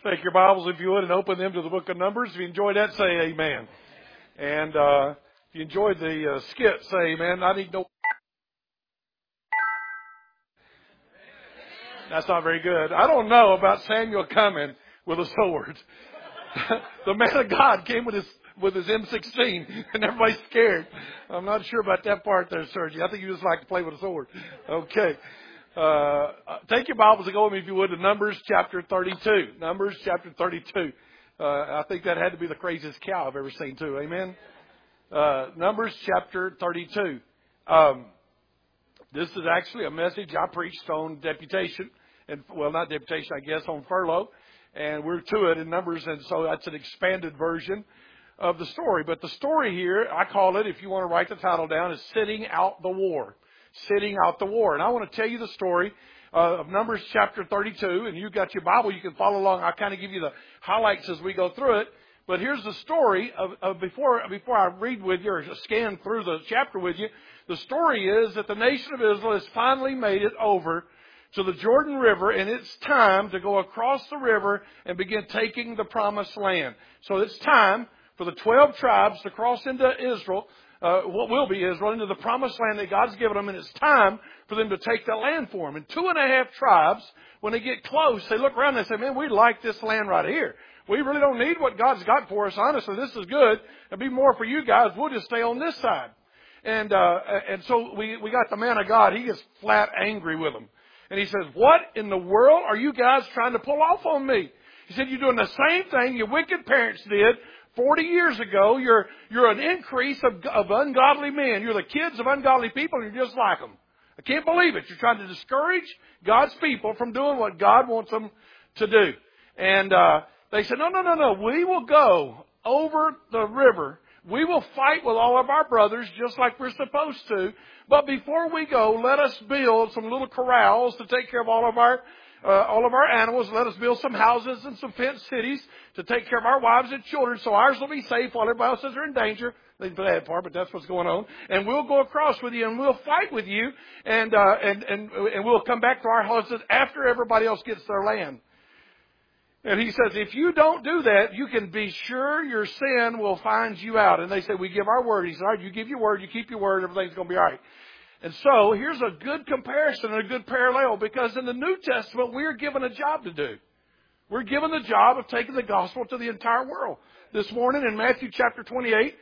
Take your Bibles, if you would, and open them to the book of Numbers. If you enjoyed that, say amen. And if you enjoyed the skit, say amen. I need no... That's not very good. I don't know about Samuel coming with a sword. The man of God came with his M16, and everybody's scared. I'm not sure about that part there, Sergi. I think you just like to play with a sword. Okay. Take your Bibles and go with me, if you would, to Numbers chapter 32. Numbers chapter 32. I think that had to be the craziest cow I've ever seen, too. Amen? Numbers chapter 32. This is actually a message I preached on deputation. And, well, not deputation, I guess, on furlough. And we're to it in Numbers, and so that's an expanded version of the story. But the story here, I call it, if you want to write the title down, is Sitting Out the War. Sitting out the war. And I want to tell you the story of Numbers chapter 32. And you've got your Bible, you can follow along. I'll kind of give you the highlights as we go through it. But here's the story of before I read with you or scan through the chapter with you. The story is that the nation of Israel has finally made it over to the Jordan River, and it's time to go across the river and begin taking the promised land. So it's time for the 12 tribes to cross into Israel, what will be Israel, into the promised land that God's given them, and it's time for them to take that land for them. And 2.5 tribes, when they get close, they look around and they say, man, we like this land right here. We really don't need what God's got for us. Honestly, this is good. It'll be more for you guys. We'll just stay on this side. And so we got the man of God. He gets flat angry with them. And he says, what in the world are you guys trying to pull off on me? He said, you're doing the same thing your wicked parents did 40 years ago. You're an increase of ungodly men. You're the kids of ungodly people, and you're just like them. I can't believe it. You're trying to discourage God's people from doing what God wants them to do. And they said, no. We will go over the river. We will fight with all of our brothers just like we're supposed to. But before we go, let us build some little corrals to take care of all of our animals. Let us build some houses and some fenced cities to take care of our wives and children, so ours will be safe while everybody else's are in danger. They didn't put that part, but that's what's going on. And we'll go across with you, and we'll fight with you, and we'll come back to our houses after everybody else gets their land. And he says, if you don't do that, you can be sure your sin will find you out. And they say, we give our word. He said, all right, you give your word, you keep your word, everything's going to be all right. And so here's a good comparison and a good parallel, because in the New Testament, we're given a job to do. We're given the job of taking the gospel to the entire world. This morning in Matthew chapter 28,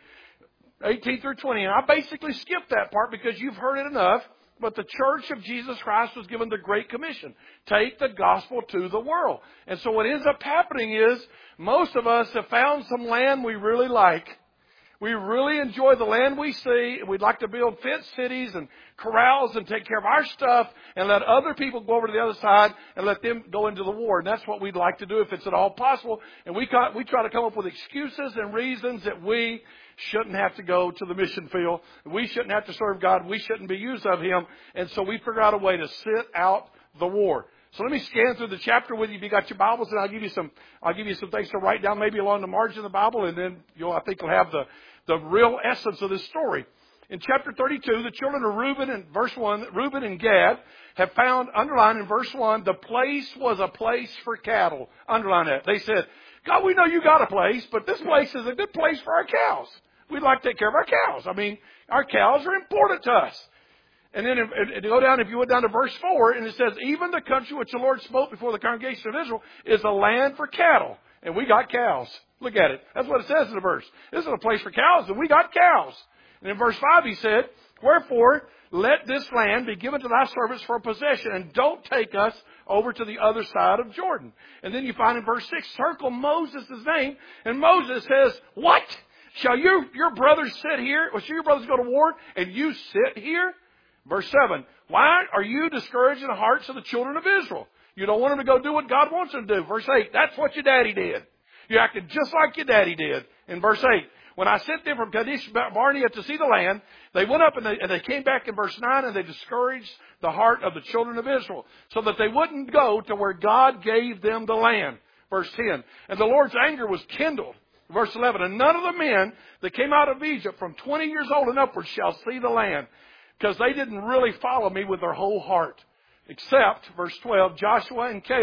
18 through 20, and I basically skipped that part because you've heard it enough. But the church of Jesus Christ was given the Great Commission. Take the gospel to the world. And so what ends up happening is most of us have found some land we really like. We really enjoy the land we see. We'd like to build fenced cities and corrals and take care of our stuff and let other people go over to the other side and let them go into the war. And that's what we'd like to do if it's at all possible. And we try to come up with excuses and reasons that we shouldn't have to go to the mission field. We shouldn't have to serve God. We shouldn't be used of Him. And so we figure out a way to sit out the war. So let me scan through the chapter with you. If you got your Bibles, and I'll give you some things to write down, maybe along the margin of the Bible, and then I think you'll have the real essence of this story. In chapter 32, the children of Reuben, in verse 1, Reuben and Gad have found, underlined in verse 1, the place was a place for cattle. Underline that. They said, God, we know you got a place, but this place is a good place for our cows. We'd like to take care of our cows. I mean, our cows are important to us. And then go down, if you went down to verse 4, and it says, even the country which the Lord spoke before the congregation of Israel is a land for cattle. And we got cows. Look at it. That's what it says in the verse. This is a place for cows, and we got cows. And in verse 5 he said, wherefore let this land be given to thy servants for a possession, and don't take us over to the other side of Jordan. And then you find in verse 6, circle Moses' name, and Moses says, what? Shall your brothers sit here? Or shall your brothers go to war and you sit here? Verse 7. Why are you discouraging the hearts of the children of Israel? You don't want them to go do what God wants them to do. Verse 8. That's what your daddy did. You acted just like your daddy did. In verse 8. When I sent them from Kadesh Barnea to see the land, they went up and they came back in verse 9 and they discouraged the heart of the children of Israel so that they wouldn't go to where God gave them the land. Verse 10. And the Lord's anger was kindled. Verse 11, and none of the men that came out of Egypt from 20 years old and upwards shall see the land, because they didn't really follow me with their whole heart. Except, verse 12, Joshua and Caleb.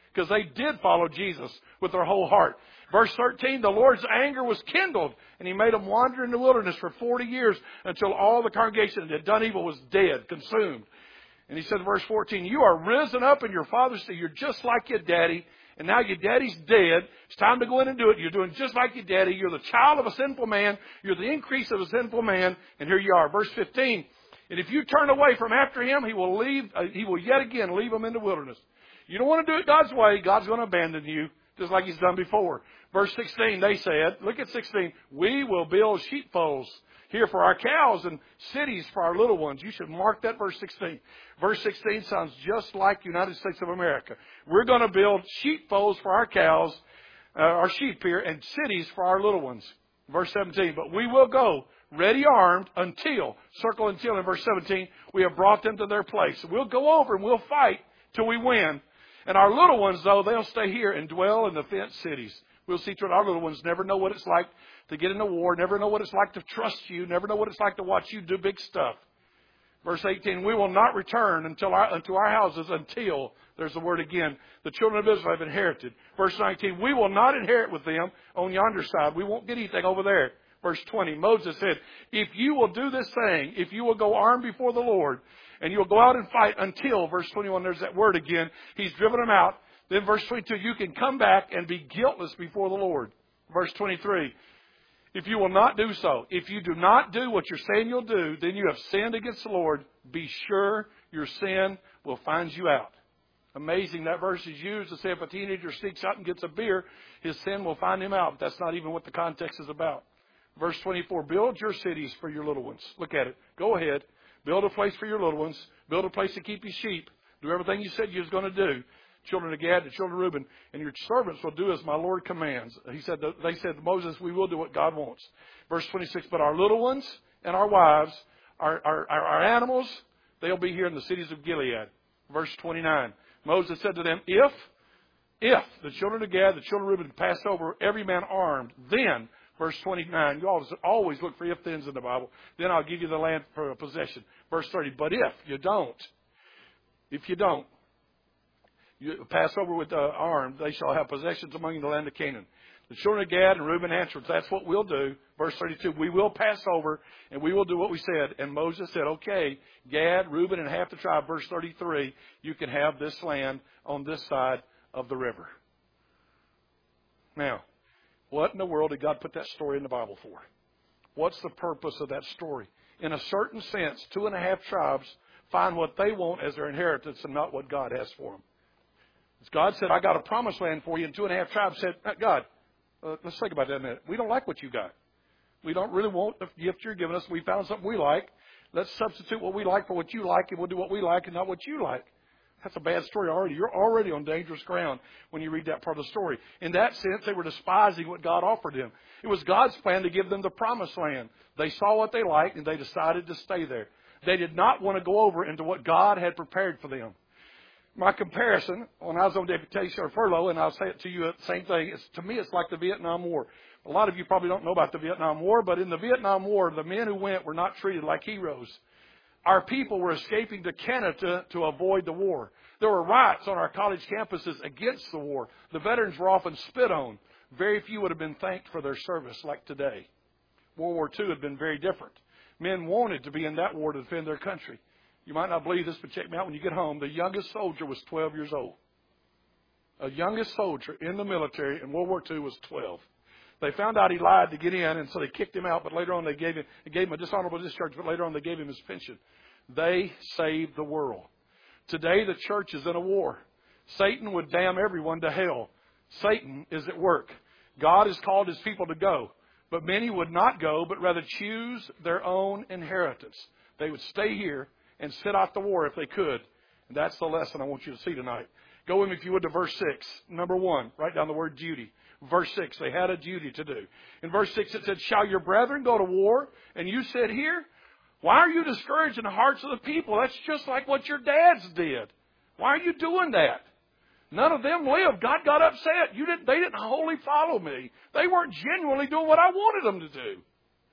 because they did follow Jesus with their whole heart. Verse 13, the Lord's anger was kindled, and He made them wander in the wilderness for 40 years until all the congregation that had done evil was dead, consumed. And He said in verse 14, you are risen up in your Father's day. You're just like your daddy, and now your daddy's dead. It's time to go in and do it. You're doing just like your daddy. You're the child of a sinful man. You're the increase of a sinful man, and here you are. Verse 15, and if you turn away from after Him, He will yet again leave them in the wilderness. You don't want to do it God's way, God's going to abandon you, just like He's done before. Verse 16, they said, look at 16, we will build sheepfolds here for our cows and cities for our little ones. You should mark that verse 16. Verse 16 sounds just like United States of America. We're going to build sheepfolds for our cows, our sheep here, and cities for our little ones. Verse 17, but we will go ready armed until in verse 17, we have brought them to their place. We'll go over and we'll fight till we win. And our little ones, though, they'll stay here and dwell in the fenced cities. We'll see to it. Our little ones never know what it's like to get in a war, never know what it's like to trust you, never know what it's like to watch you do big stuff. Verse 18, we will not return unto our houses until, there's the word again, the children of Israel have inherited. Verse 19, we will not inherit with them on yonder side. We won't get anything over there. Verse 20, Moses said, if you will do this thing, if you will go armed before the Lord, and you'll go out and fight until, verse 21, there's that word again, He's driven them out. Then verse 22, you can come back and be guiltless before the Lord. Verse 23, if you will not do so, if you do not do what you're saying you'll do, then you have sinned against the Lord. Be sure your sin will find you out. Amazing that verse is used to say if a teenager sneaks out and gets a beer, his sin will find him out. But that's not even what the context is about. Verse 24, build your cities for your little ones. Look at it. Go ahead. Build a place for your little ones. Build a place to keep your sheep. Do everything you said you was going to do. Children of Gad, the children of Reuben, and your servants will do as my Lord commands. They said to Moses, we will do what God wants. Verse 26, but our little ones and our wives, our animals, they'll be here in the cities of Gilead. Verse 29, Moses said to them, if the children of Gad, the children of Reuben pass over every man armed, then, verse 29, you always look for if-thens in the Bible, then I'll give you the land for a possession. Verse 30, but if you don't, you pass over with armed, they shall have possessions among you in the land of Canaan. The children of Gad and Reuben answered, that's what we'll do. Verse 32, we will pass over and we will do what we said. And Moses said, okay, Gad, Reuben, and half the tribe. Verse 33, you can have this land on this side of the river. Now, what in the world did God put that story in the Bible for? What's the purpose of that story? In a certain sense, 2.5 tribes find what they want as their inheritance and not what God has for them. God said, I got a promised land for you, and 2.5 tribes said, God, let's think about that a minute. We don't like what you got. We don't really want the gift you're giving us. We found something we like. Let's substitute what we like for what you like, and we'll do what we like and not what you like. That's a bad story already. You're already on dangerous ground when you read that part of the story. In that sense, they were despising what God offered them. It was God's plan to give them the promised land. They saw what they liked, and they decided to stay there. They did not want to go over into what God had prepared for them. My comparison, when I was on deputation or furlough, and I'll say it to you, the same thing, to me it's like the Vietnam War. A lot of you probably don't know about the Vietnam War, but in the Vietnam War, the men who went were not treated like heroes. Our people were escaping to Canada to avoid the war. There were riots on our college campuses against the war. The veterans were often spit on. Very few would have been thanked for their service like today. World War II had been very different. Men wanted to be in that war to defend their country. You might not believe this, but check me out when you get home. The youngest soldier was 12 years old. A youngest soldier in the military in World War II was 12. They found out he lied to get in, and so they kicked him out, but later on they gave him a dishonorable discharge, but later on they gave him his pension. They saved the world. Today the church is in a war. Satan would damn everyone to hell. Satan is at work. God has called His people to go, but many would not go, but rather choose their own inheritance. They would stay here and sit out the war if they could. And that's the lesson I want you to see tonight. Go with me, if you would, to verse 6. Number 1, write down the word duty. Verse 6, they had a duty to do. In verse 6 it said, shall your brethren go to war? And you sit here? Why are you discouraging the hearts of the people? That's just like what your dads did. Why are you doing that? None of them lived. God got upset. They didn't wholly follow me. They weren't genuinely doing what I wanted them to do.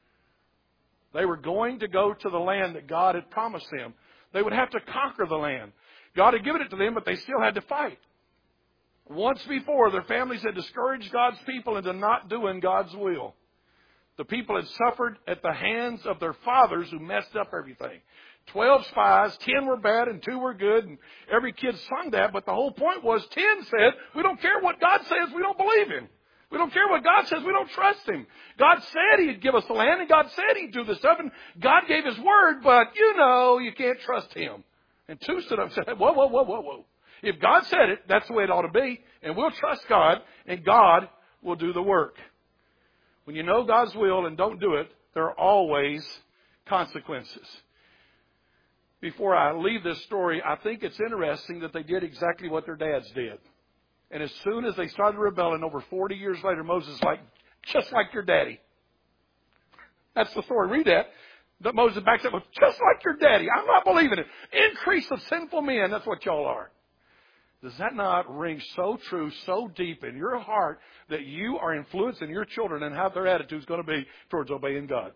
They were going to go to the land that God had promised them. They would have to conquer the land. God had given it to them, but they still had to fight. Once before, their families had discouraged God's people into not doing God's will. The people had suffered at the hands of their fathers who messed up everything. 12 spies, 10 were bad and 2 were good, and every kid sung that, but the whole point was 10 said, we don't care what God says, we don't believe Him. We don't care what God says, we don't trust Him. God said He'd give us the land, and God said He'd do this stuff, and God gave His word, but you can't trust Him. And 2 stood up and said, whoa. If God said it, that's the way it ought to be, and we'll trust God, and God will do the work. When you know God's will and don't do it, there are always consequences. Before I leave this story, I think it's interesting that they did exactly what their dads did. And as soon as they started rebelling, over 40 years later, Moses is like, just like your daddy. That's the story. Read that. That Moses backs up with, just like your daddy. I'm not believing it. Increase of sinful men. That's what y'all are. Does that not ring so true, so deep in your heart that you are influencing your children and how their attitude is going to be towards obeying God?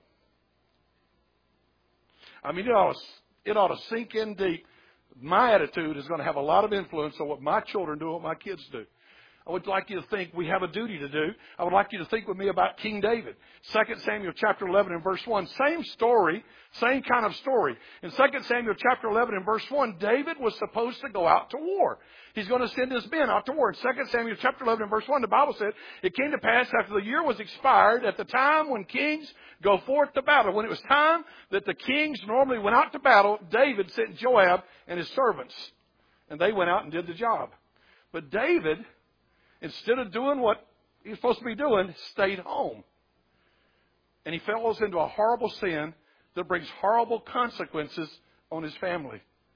I mean, it ought to sink in deep. My attitude is going to have a lot of influence on what my children do and what my kids do. I would like you to think we have a duty to do. I would like you to think with me about King David. 2 Samuel chapter 11 and verse 1. Same story, same kind of story. In 2 Samuel chapter 11 and verse 1, David was supposed to go out to war. He's going to send his men out to war. In 2 Samuel chapter 11 and verse 1, the Bible said, it came to pass after the year was expired, at the time when kings go forth to battle. When it was time that the kings normally went out to battle, David sent Joab and his servants. And they went out and did the job. But David, instead of doing what he was supposed to be doing, stayed home. And he falls into a horrible sin that brings horrible consequences on his family.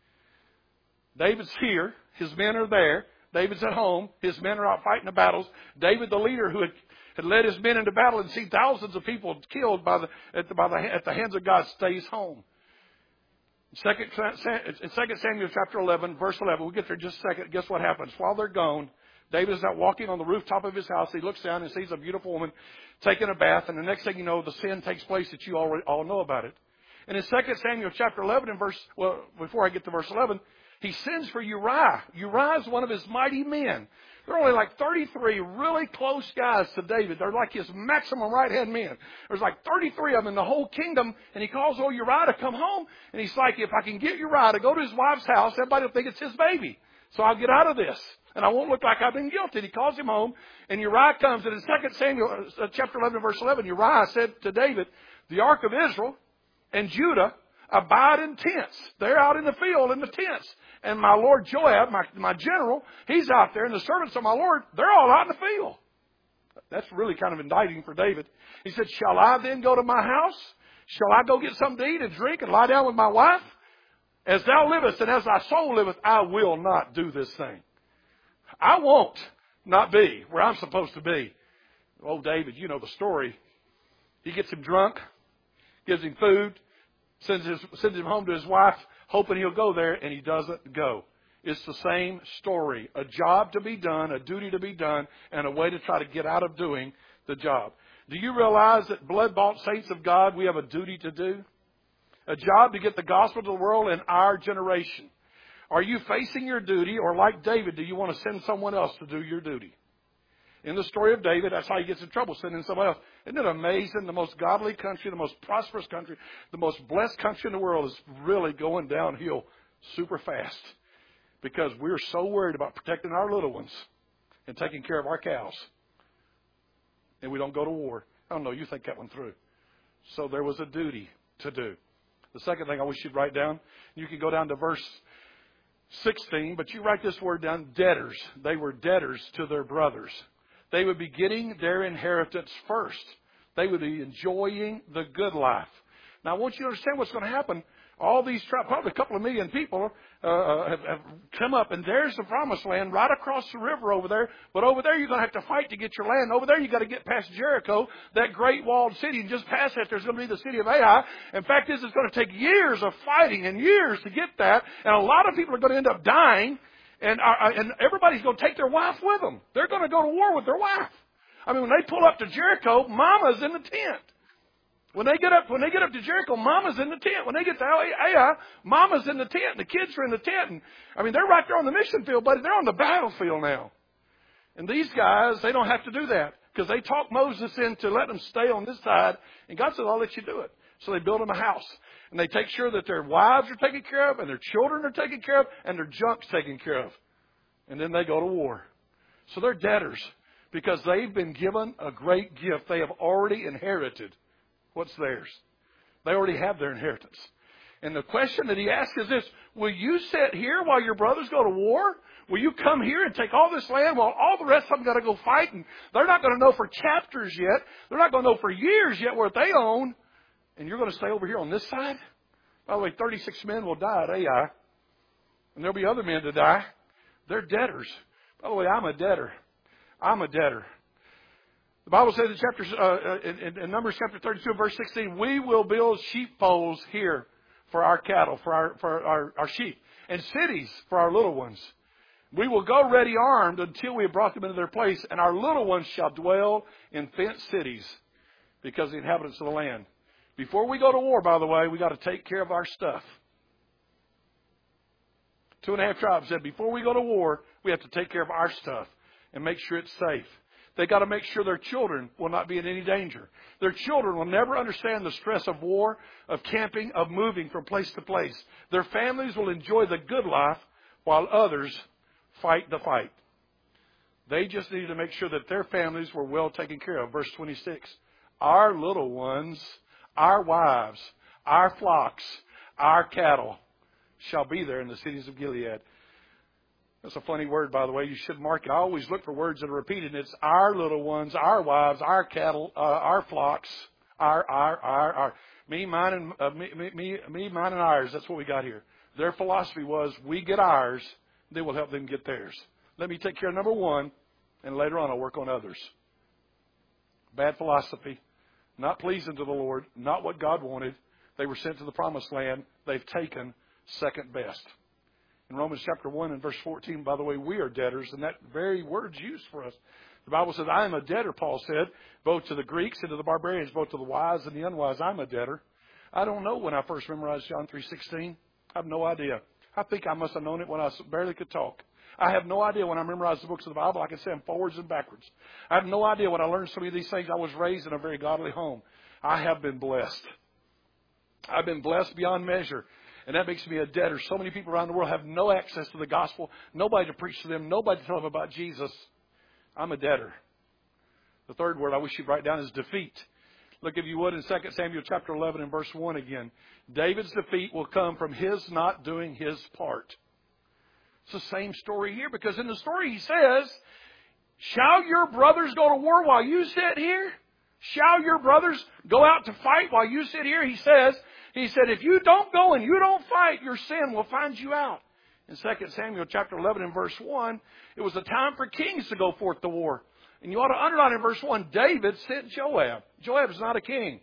David's here. His men are there. David's at home. His men are out fighting the battles. David, the leader who had led his men into battle and seen thousands of people killed at the hands of God, stays home. In 2 Samuel chapter 11, verse 11, we'll get there in just a second. Guess what happens? While they're gone, David is out walking on the rooftop of his house. He looks down and sees a beautiful woman taking a bath. And the next thing you know, the sin takes place that you all know about it. And in 2 Samuel chapter 11 and before I get to verse 11, he sends for Uriah. Uriah is one of his mighty men. There are only like 33 really close guys to David. They're like his maximum right-hand men. There's like 33 of them in the whole kingdom. And he calls old Uriah to come home. And he's like, if I can get Uriah to go to his wife's house, everybody will think it's his baby. So I'll get out of this. And I won't look like I've been guilty. He calls him home. And Uriah comes. And in 2 Samuel chapter 11, verse 11, Uriah said to David, the ark of Israel and Judah abide in tents. They're out in the field in the tents. And my Lord Joab, my general, he's out there. And the servants of my Lord, they're all out in the field. That's really kind of indicting for David. He said, shall I then go to my house? Shall I go get something to eat and drink and lie down with my wife? As thou livest and as thy soul liveth, I will not do this thing. I won't not be where I'm supposed to be. Oh, David, you know the story. He gets him drunk, gives him food, sends him home to his wife, hoping he'll go there, and he doesn't go. It's the same story. A job to be done, a duty to be done, and a way to try to get out of doing the job. Do you realize that blood-bought saints of God, we have a duty to do? A job to get the gospel to the world in our generation. Are you facing your duty, or like David, do you want to send someone else to do your duty? In the story of David, that's how he gets in trouble, sending someone else. Isn't it amazing? The most godly country, the most prosperous country, the most blessed country in the world is really going downhill super fast because we're so worried about protecting our little ones and taking care of our cows. And we don't go to war. I don't know, you think that one through. So there was a duty to do. The second thing I wish you'd write down, you can go down to verse 16, but you write this word down, debtors. They were debtors to their brothers. They would be getting their inheritance first. They would be enjoying the good life. Now, I want you to understand what's going to happen. All these, probably a couple of million people have come up, and there's the promised land right across the river over there. But over there, you're going to have to fight to get your land. Over there, you've got to get past Jericho, that great walled city. And just past that, there's going to be the city of Ai. In fact, this is going to take years of fighting and years to get that. And a lot of people are going to end up dying. And everybody's going to take their wife with them. They're going to go to war with their wife. I mean, when they pull up to Jericho, Mama's in the tent. When they get up to Jericho, Mama's in the tent. When they get to Ai, Mama's in the tent. The kids are in the tent. And, I mean, they're right there on the mission field, buddy. They're on the battlefield now. And these guys, they don't have to do that because they talked Moses into letting them stay on this side. And God said, I'll let you do it. So they build them a house. And they take sure that their wives are taken care of and their children are taken care of and their junk's taken care of. And then they go to war. So they're debtors because they've been given a great gift. They have already inherited what's theirs. They already have their inheritance. And the question that he asks is this: will you sit here while your brothers go to war? Will you come here and take all this land while all the rest of them got to go fight? And they're not going to know for chapters yet. They're not going to know for years yet what they own. And you're going to stay over here on this side? By the way, 36 men will die at Ai. And there'll be other men to die. They're debtors. By the way, I'm a debtor. I'm a debtor. The Bible says in Numbers chapter 32, verse 16, we will build sheepfolds here for our cattle, for our sheep, and cities for our little ones. We will go ready armed until we have brought them into their place, and our little ones shall dwell in fenced cities because of the inhabitants of the land. Before we go to war, by the way, we got to take care of our stuff. 2.5 tribes said before we go to war, we have to take care of our stuff and make sure it's safe. They got to make sure their children will not be in any danger. Their children will never understand the stress of war, of camping, of moving from place to place. Their families will enjoy the good life while others fight the fight. They just needed to make sure that their families were well taken care of. Verse 26, our little ones, our wives, our flocks, our cattle shall be there in the cities of Gilead. That's a funny word, by the way. You should mark it. I always look for words that are repeated. It's our little ones, our wives, our cattle, our flocks, our. Me, mine, and ours. That's what we got here. Their philosophy was, we get ours, they will help them get theirs. Let me take care of number one, and later on I'll work on others. Bad philosophy. Not pleasing to the Lord. Not what God wanted. They were sent to the promised land. They've taken second best. In Romans chapter 1 and verse 14, by the way, we are debtors, and that very word's used for us. The Bible says, I am a debtor, Paul said, both to the Greeks and to the barbarians, both to the wise and the unwise. I'm a debtor. I don't know when I first memorized John 3:16. I have no idea. I think I must have known it when I barely could talk. I have no idea when I memorized the books of the Bible. I can say them forwards and backwards. I have no idea when I learned some of these things. I was raised in a very godly home. I have been blessed. I've been blessed beyond measure. And that makes me a debtor. So many people around the world have no access to the gospel. Nobody to preach to them. Nobody to tell them about Jesus. I'm a debtor. The third word I wish you'd write down is defeat. Look, if you would, in 2 Samuel chapter 11 and verse 1 again. David's defeat will come from his not doing his part. It's the same story here, because in the story he says, shall your brothers go to war while you sit here? Shall your brothers go out to fight while you sit here? He said, if you don't go and you don't fight, your sin will find you out. In 2 Samuel chapter 11 and verse 1, it was a time for kings to go forth to war. And you ought to underline in verse 1, David sent Joab. Joab is not a king.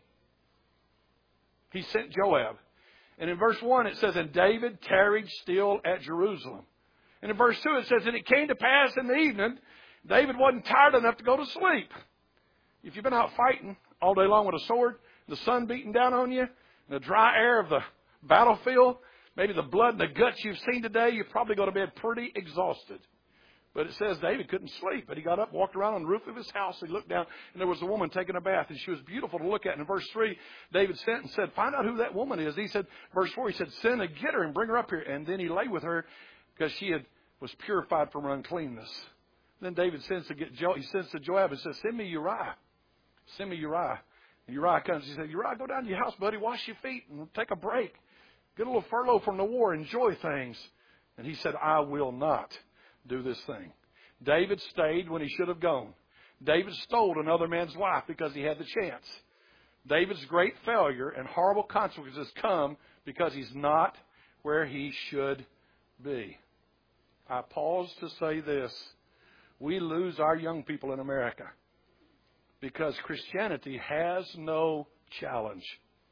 He sent Joab. And in verse 1 it says, and David tarried still at Jerusalem. And in verse 2 it says, and it came to pass in the evening, David wasn't tired enough to go to sleep. If you've been out fighting all day long with a sword, the sun beating down on you, the dry air of the battlefield, maybe the blood and the guts you've seen today, you're probably going to be pretty exhausted. But it says David couldn't sleep. But he got up, walked around on the roof of his house. He looked down, and there was a woman taking a bath, and she was beautiful to look at. And in verse 3, David sent and said, find out who that woman is. He said, verse 4, he said, send and get her and bring her up here. And then he lay with her because she was purified from her uncleanness. Then David sends to Joab and says, send me Uriah. Send me Uriah. And Uriah comes. He said, Uriah, go down to your house, buddy. Wash your feet and take a break. Get a little furlough from the war. Enjoy things. And he said, I will not do this thing. David stayed when he should have gone. David stole another man's life because he had the chance. David's great failure and horrible consequences come because he's not where he should be. I pause to say this. We lose our young people in America because Christianity has no challenge.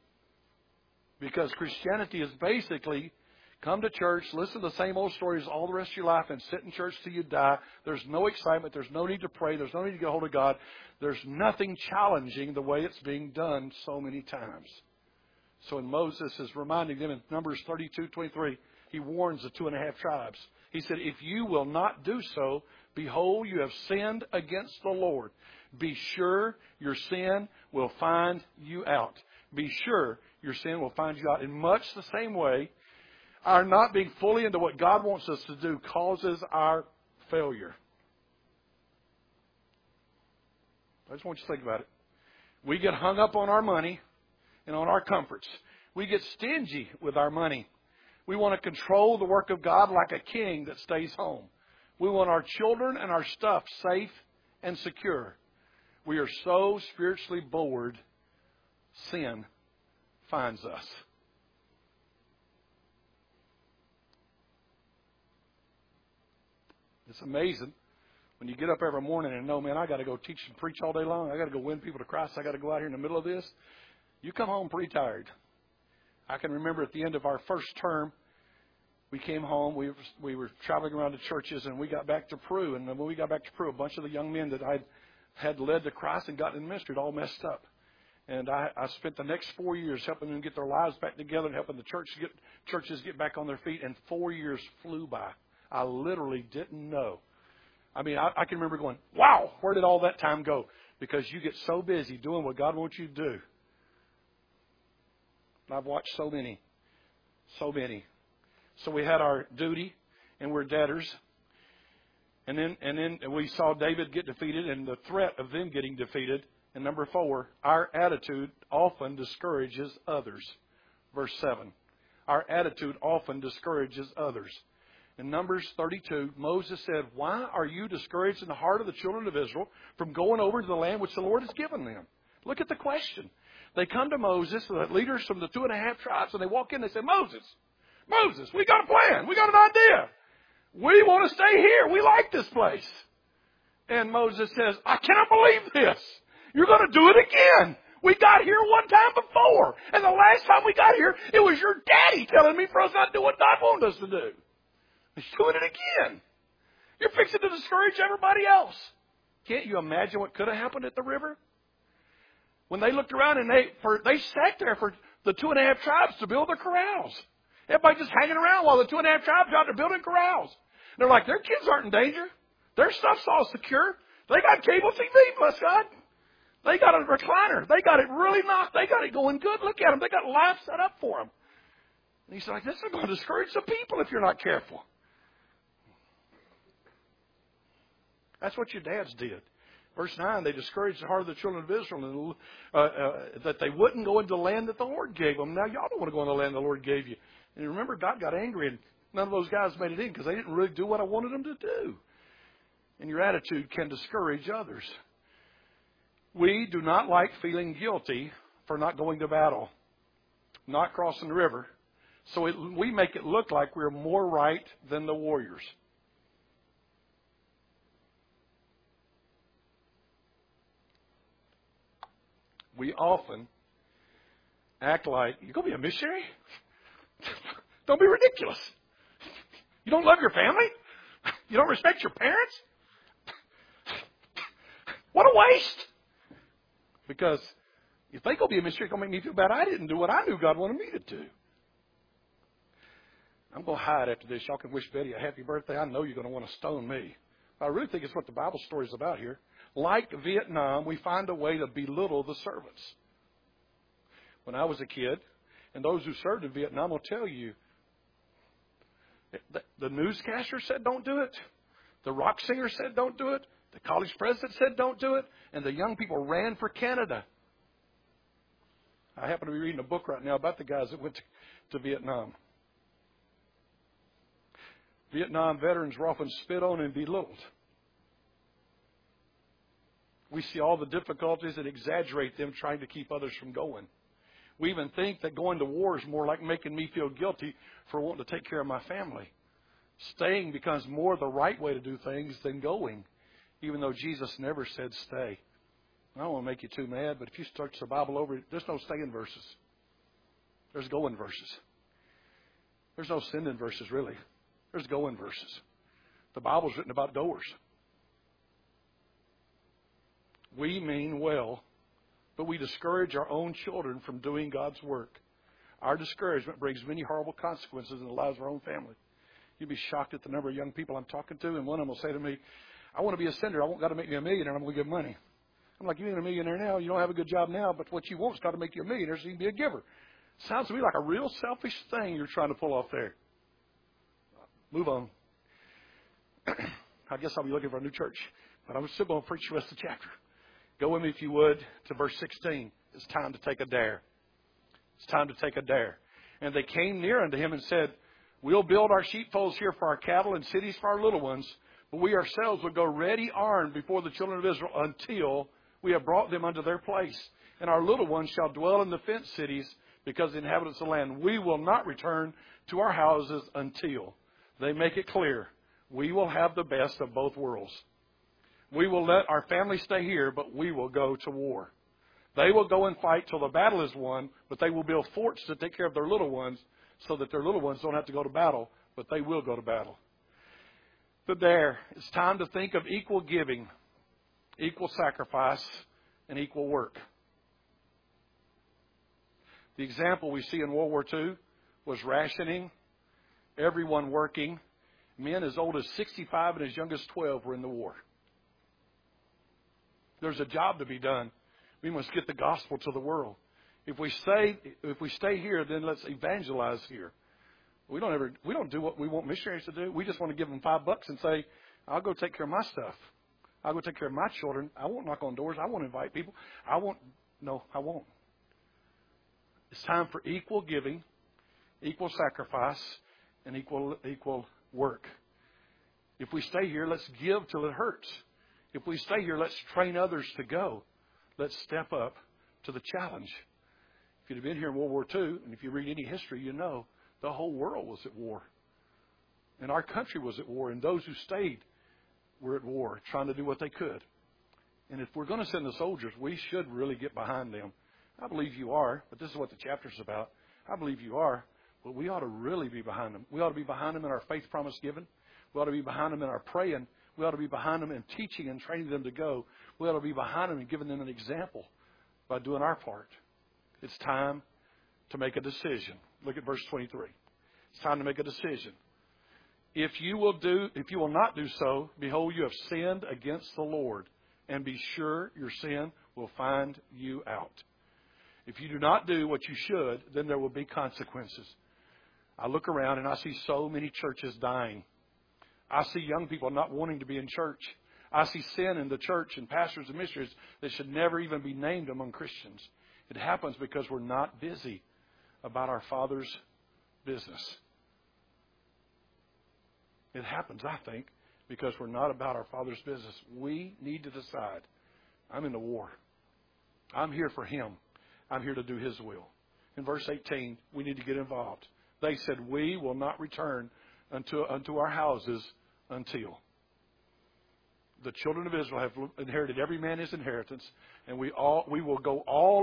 Because Christianity is basically come to church, listen to the same old stories all the rest of your life, and sit in church till you die. There's no excitement. There's no need to pray. There's no need to get a hold of God. There's nothing challenging the way it's being done so many times. So when Moses is reminding them in Numbers 32:23, he warns the 2.5 tribes. He said, if you will not do so, Behold, you have sinned against the Lord. Be sure your sin will find you out. Be sure your sin will find you out. In much the same way, our not being fully into what God wants us to do causes our failure. I just want you to think about it. We get hung up on our money and on our comforts. We get stingy with our money. We want to control the work of God like a king that stays home. We want our children and our stuff safe and secure. We are so spiritually bored, sin finds us. It's amazing when you get up every morning and know, man, I got to go teach and preach all day long. I got to go win people to Christ. I got to go out here in the middle of this. You come home pretty tired. I can remember at the end of our first term, we came home. We were traveling around to churches, and we got back to Peru. And when we got back to Peru, a bunch of the young men that I had led to Christ and gotten in ministry all messed up. And I spent the next 4 years helping them get their lives back together and helping the churches get back on their feet. And 4 years flew by. I literally didn't know. I mean, I can remember going, wow, where did all that time go? Because you get so busy doing what God wants you to do. And I've watched so many. So we had our duty, and we're debtors. And then we saw David get defeated and the threat of them getting defeated. And number 4, our attitude often discourages others. Verse 7. Our attitude often discourages others. In Numbers 32, Moses said, why are you discouraged in the heart of the children of Israel from going over to the land which the Lord has given them? Look at the question. They come to Moses, the leaders from the 2.5 tribes, and they walk in and they say, Moses, we got a plan. We got an idea. We want to stay here. We like this place. And Moses says, I cannot believe this. You're going to do it again. We got here one time before. And the last time we got here, it was your daddy telling me for us not to do what God wanted us to do. He's doing it again. You're fixing to discourage everybody else. Can't you imagine what could have happened at the river? When they looked around and they sat there for the 2.5 tribes to build their corrals. Everybody just hanging around while the 2.5 tribes out there building corrals. And they're like, their kids aren't in danger. Their stuff's all secure. They got cable TV, bless God. They got a recliner. They got it really knocked. They got it going good. Look at them. They got life set up for them. And he's like, this is going to discourage the people if you're not careful. That's what your dads did. Verse 9, they discouraged the heart of the children of Israel that they wouldn't go into the land that the Lord gave them. Now y'all don't want to go into the land the Lord gave you. And remember, God got angry, and none of those guys made it in because they didn't really do what I wanted them to do. And your attitude can discourage others. We do not like feeling guilty for not going to battle, not crossing the river. So we make it look like we're more right than the warriors. We often act like, you're going to be a missionary? Don't be ridiculous. You don't love your family? You don't respect your parents? What a waste. Because if they go be a missionary, it's going to make me feel bad. I didn't do what I knew God wanted me to do. I'm going to hide after this. Y'all can wish Betty a happy birthday. I know you're going to want to stone me. But I really think it's what the Bible story is about here. Like Vietnam, we find a way to belittle the servants. When I was a kid, and those who served in Vietnam will tell you, the newscaster said don't do it. The rock singer said don't do it. The college president said don't do it. And the young people ran for Canada. I happen to be reading a book right now about the guys that went to Vietnam. Vietnam veterans were often spit on and belittled. We see all the difficulties and exaggerate them, trying to keep others from going. We even think that going to war is more like making me feel guilty for wanting to take care of my family. Staying becomes more the right way to do things than going, even though Jesus never said stay. I don't want to make you too mad, but if you search the Bible over, there's no staying verses. There's going verses. There's no sending verses, really. There's going verses. The Bible's written about goers. We mean well, but we discourage our own children from doing God's work. Our discouragement brings many horrible consequences in the lives of our own family. You'd be shocked at the number of young people I'm talking to, and one of them will say to me, I want to be a sender. I want God to make me a millionaire. I'm going to give money. I'm like, you ain't a millionaire now. You don't have a good job now, but what you want is God to make you a millionaire so you can be a giver. Sounds to me like a real selfish thing you're trying to pull off there. Move on. I guess I'll be looking for a new church, but I'm still going to preach the rest of the chapter. Go with me, if you would, to verse 16. It's time to take a dare. It's time to take a dare. And they came near unto him and said, we'll build our sheepfolds here for our cattle and cities for our little ones, but we ourselves will go ready armed before the children of Israel until we have brought them unto their place. And our little ones shall dwell in the fenced cities, because the inhabitants of the land. We will not return to our houses until they make it clear we will have the best of both worlds. We will let our family stay here, but we will go to war. They will go and fight till the battle is won, but they will build forts to take care of their little ones so that their little ones don't have to go to battle, but they will go to battle. But there, it's time to think of equal giving, equal sacrifice, and equal work. The example we see in World War II was rationing, everyone working. Men as old as 65 and as young as 12 were in the war. There's a job to be done. We must get the gospel to the world. If we stay here, then let's evangelize here. We don't do what we want missionaries to do. We just want to give them $5 and say, I'll go take care of my stuff. I'll go take care of my children. I won't knock on doors. I won't invite people. I won't. It's time for equal giving, equal sacrifice, and equal work. If we stay here, let's give till it hurts. If we stay here, let's train others to go. Let's step up to the challenge. If you'd have been here in World War II, and if you read any history, you know the whole world was at war. And our country was at war, and those who stayed were at war, trying to do what they could. And if we're going to send the soldiers, we should really get behind them. I believe you are, but this is what the chapter's about. I believe you are, but we ought to really be behind them. We ought to be behind them in our faith promise given. We ought to be behind them in our praying. We ought to be behind them in teaching and training them to go. We ought to be behind them and giving them an example by doing our part. It's time to make a decision. Look at verse 23. It's time to make a decision. If you will not do so, behold, you have sinned against the Lord, and be sure your sin will find you out. If you do not do what you should, then there will be consequences. I look around and I see so many churches dying. I see young people not wanting to be in church. I see sin in the church and pastors and missionaries that should never even be named among Christians. It happens because we're not busy about our Father's business. It happens, I think, because we're not about our Father's business. We need to decide, I'm in the war. I'm here for Him. I'm here to do His will. In verse 18, we need to get involved. They said, we will not return unto our houses until. The children of Israel have inherited every man his inheritance, and we'll go all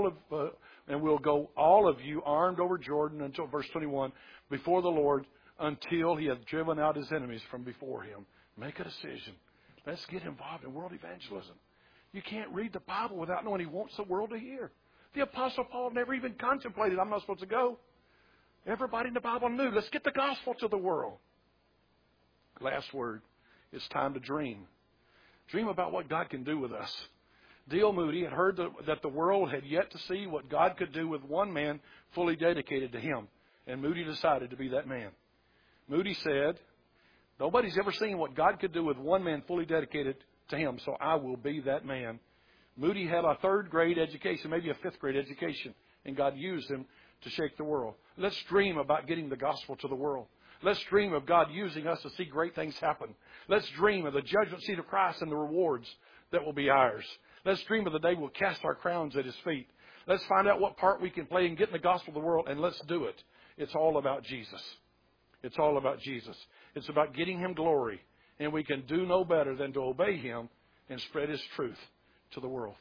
of you armed over Jordan until verse 21 before the Lord until He hath driven out His enemies from before Him. Make a decision. Let's get involved in world evangelism. You can't read the Bible without knowing He wants the world to hear. The Apostle Paul never even contemplated, I'm not supposed to go. Everybody in the Bible knew, let's get the gospel to the world. Last word, it's time to dream. Dream about what God can do with us. D.L. Moody had heard that the world had yet to see what God could do with one man fully dedicated to Him. And Moody decided to be that man. Moody said, nobody's ever seen what God could do with one man fully dedicated to Him, so I will be that man. Moody had a 3rd grade education, maybe a 5th grade education, and God used him to shake the world. Let's dream about getting the gospel to the world. Let's dream of God using us to see great things happen. Let's dream of the judgment seat of Christ and the rewards that will be ours. Let's dream of the day we'll cast our crowns at His feet. Let's find out what part we can play in getting the gospel to the world, and let's do it. It's all about Jesus. It's all about Jesus. It's about getting Him glory, and we can do no better than to obey Him and spread His truth to the world.